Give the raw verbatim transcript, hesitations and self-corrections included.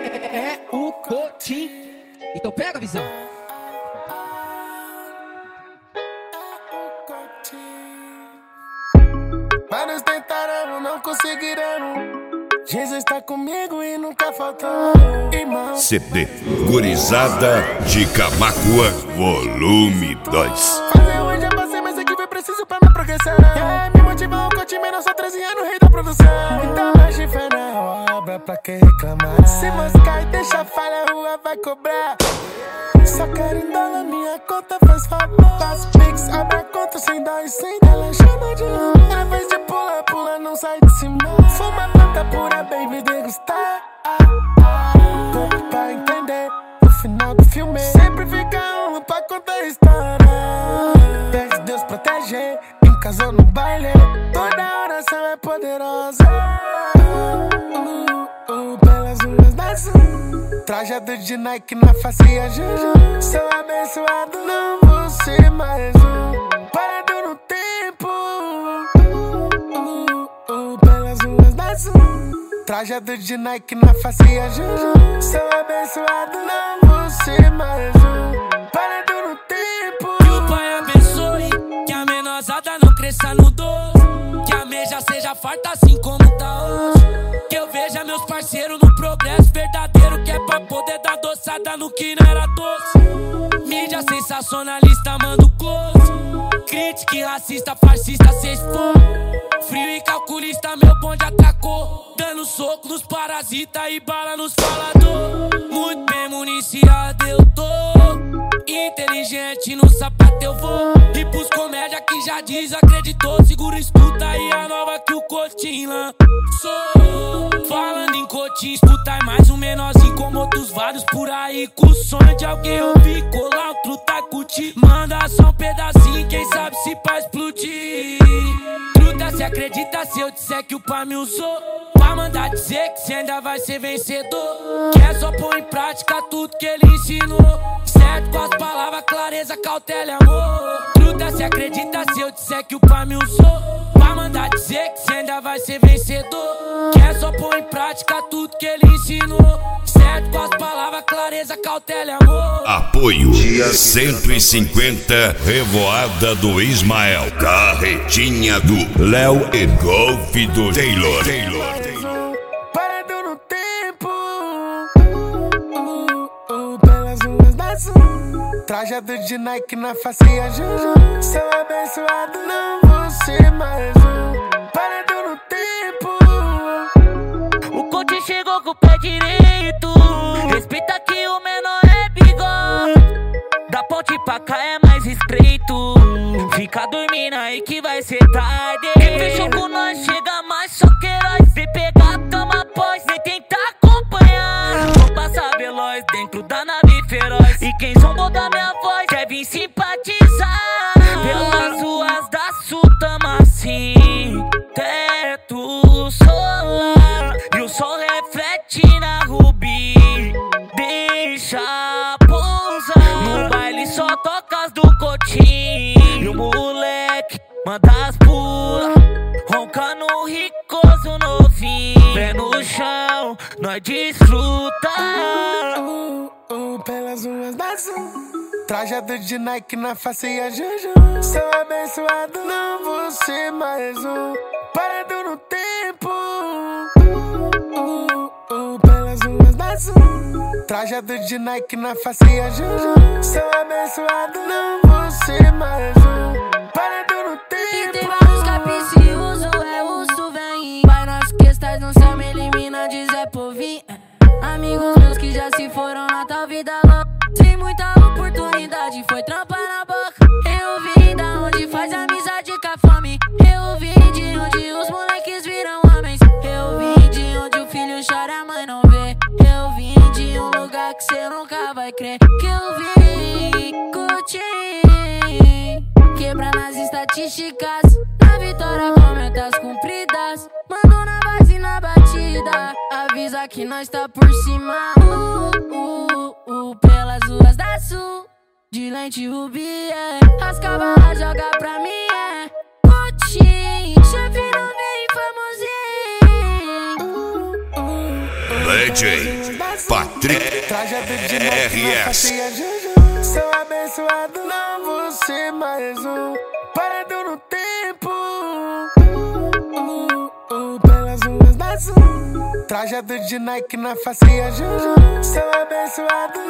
é o Coutinho. Então pega a visão. Vários tentaram, não conseguiram. Jesus tá comigo e nunca faltou. Irmão. C D Gurizada de Camaquã, volume dois. Fazer hoje já passei, mas aqui foi preciso pra minha progressão. É, me motivar o Coutinho, menor só treze anos, rei da produção. Então hoje foi na obra, pra quem reclamar. Se moscar e deixa falha, a rua vai cobrar. Só quero em dólar, minha conta faz favor. Faço pix, abre a conta sem dó e sem dela. Chama de novo. Ao invés de pula, pula, não sai de cima. Fuma planta pura, baby, degustar. Pouco pra entender o final do filme. Sempre fica um pra contar a história. Pede Deus proteger, em casa ou no baile. Toda oração é poderosa. Uh, uh, uh, pelas ruas da Zoom. Trajado de Nike na face e a Juju. Sou abençoado, não vou ser mais um. Parado no tempo. Uh, uh, uh, pelas ruas da Zoom. Trajado de Nike na face e a Juju. Sou abençoado, não vou ser mais um. Parado no tempo. Que o Pai abençoe, que a menosada não cresça no doce. Que a meja seja farta assim como tá hoje. Que eu veja meus parceiros no progresso verdadeiro, que é pra poder dar doçada no que não era doce. Mídia sensacionalista, manda close. Crítica e racista, fascista, cês for. Frio e calculista, meu bonde atacou. Dando soco nos parasita e bala nos falador. Muito bem municiado eu tô. Inteligente no sapato eu vou. E pros comédia que já diz, acreditou. Segura, escuta aí a nova que o Coutinho lançou. Falando em Coutinho, escuta aí mais um menorzinho como outros vários por aí. Com o sonho de alguém ouvir, colar o truta curtir. Manda só um pedacinho, quem sabe se pra explodir. Truta, se acredita se eu disser que o pai me usou. Pra mandar dizer que cê ainda vai ser vencedor. Que é só pôr em prática tudo que ele ensinou. Certo com as palavras, clareza, cautela e amor. Truta, se acredita se eu disser que o pai me usou. Pra mandar dizer que cê ainda vai ser vencedor. Que é só pôr em prática tudo que ele ensinou. Certo com as palavras, clareza, cautela e amor. Apoio cento e cinquenta Revoada do Ismael. Carretinha do Léo e Golf do Taylor. Taylor. Parado no tempo. Uh, uh, uh, pelas ruas da Zoom. Trajado de Nike na face e a Juju. Sou abençoado, não vou ser mais um. Parado no tempo. O Coutinho chegou com o pé direito. Respeita que o menor é bigode. Da ponte pra cá é mais estreito. Fica dormindo aí que vai ser tarde. Quem fechou com nós chega mais só que heróis. Vem pegar a cama após, nem tentar acompanhar. Vou passar veloz dentro da nave feroz. E quem zombou da minha voz quer vir simpatizar. Pelas ruas da Sul tamo assim. Teto solar e o sol reflete na Rubi. Deixa pousar. No baile só toca as do Coutinho. E o moleque manda as pulas, roncando ricoso novinho. Pé no chão, nós desfruta. Uh, uh, pelas ruas da Zoom. Trajado de Nike na face e a Juju. Sou abençoado, não vou ser mais um. Parado no tempo. Uh, uh, uh, pelas ruas da Zoom. Trajado de Nike na face e a Juju. Sou abençoado, não vou ser mais um. Parado no tempo. E tem vários capiciosos, é urso, vem. Pai nosso que estás no céu, me elimina, diz é por vir. Amigos meus que já se foram na tal vida louca. Sem muita oportunidade, foi trampa na boca. Eu vim da onde faz amizade com a fome. Eu vim de onde os moleques viram homens. Eu vim de onde o filho chora, a mãe não vê. Eu vim de um lugar que cê nunca vai crer. Que eu vim curtir, quebrando as estatísticas. Na vitória com metas cumpridas. Mando na base e na batida. Avisa que nós tá por cima. Uh, uh, uh, pelas ruas da Sul. De lente rubi, é. As cavalas joga pra mim, é. Coutinho, chefe não vem famosinho. Legend. Patrick Trajado de Nike R na S. face e a Juju. Sou abençoado, não vou ser mais um parado no tempo. Uh, uh, uh, pelas ruas da Sul. Trajado de Nike na face e a Juju. Sou abençoado,